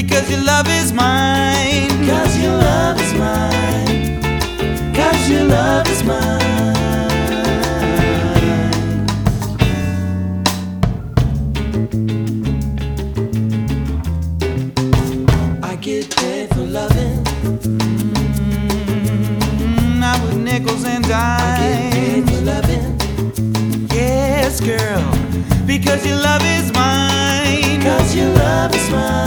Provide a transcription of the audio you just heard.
because your love is mine. 'Cause your love is mine. 'Cause your love is mine. I get paid for loving. Not with nickels and dimes. I get paid for loving. Yes, girl, because your love is mine. 'Cause your love is mine.